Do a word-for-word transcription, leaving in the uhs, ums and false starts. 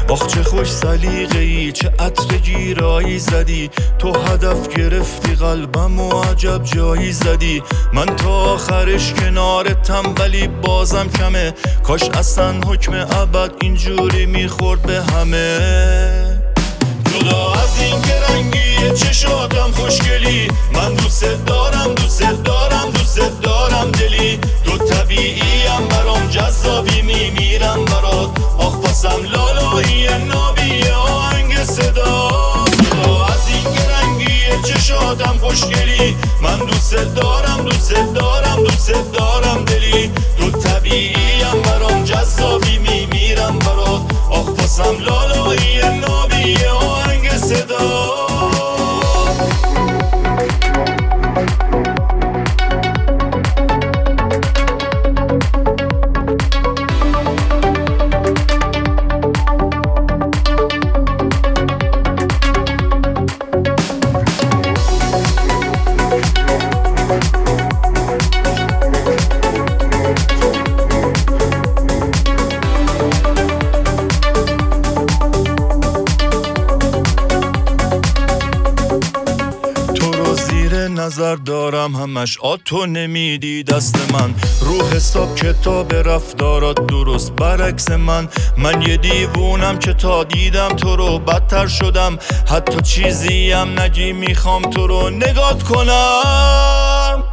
آخ چه خوش سلیقه ای، چه عطر گیرایی زدی. تو هدف گرفتی قلبم و عجب جایی زدی. من تا آخرش کنارتم ولی بازم کمه. کاش اصلا حکم ابد اینجوری میخورد به همه. جدا از این که رنگی چشاتم خوشگلی، من دوست دارم دوست دارم دوست دارم دلی. تو طبیعیم برام جذابی میمیرم برات. آخ باسم لالایی نابی آهنگ صدا. جدا از این که رنگی چشاتم خوشگلی، من دوست دارم دوست دارم دوست دارم دلی. تو طبیعیم برام جذابی میمیرم برات. آخ باسم لالایی نابی آهنگ صدا. نظر دارم همش آتو نمیدی دست من. رو حساب کتاب رفتارات درست برعکس من. من یه دیوونم که تا دیدم تو رو بدتر شدم. حتی چیزی هم نگی میخوام تو رو نگات کنم.